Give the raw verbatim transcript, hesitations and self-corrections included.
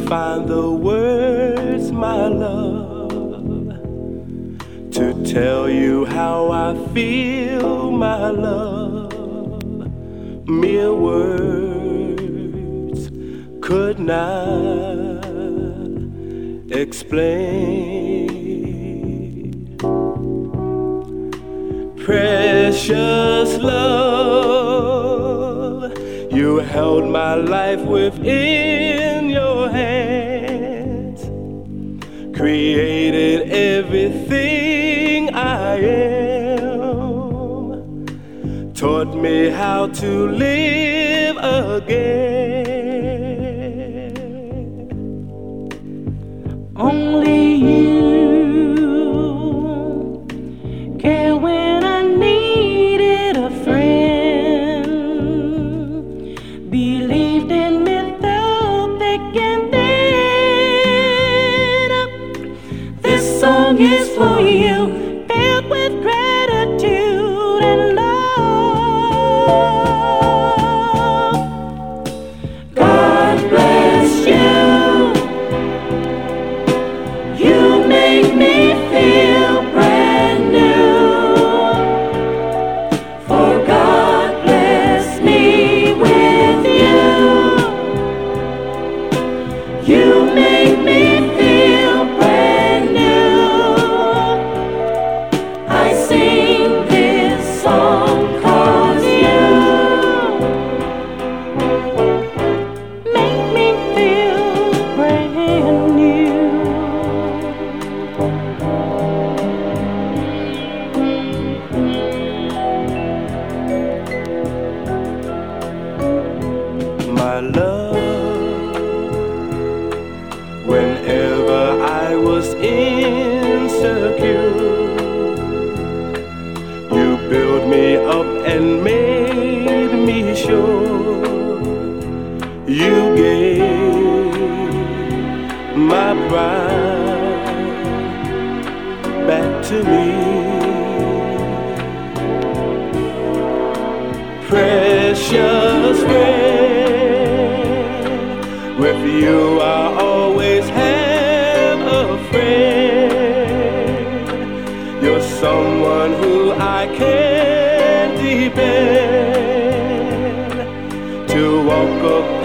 find the words, my love, to tell you how I feel, my love. Mere words could not explain. Precious love, you held my life within your hands, created everything I am, taught me how to live again. Only you care when I needed a friend, believed in me through thick and thin. This song is for you, filled with gratitude and love. God bless you. You make me feel brand new. For God bless me with you. You make me feel brand new. I sing this song 'cause you make me feel brand new. My love, whenever I was insecure, you built me up and made me sure. You gave my pride back to me. Precious friend, with you I always have a friend. You're someone who I can depend to walk up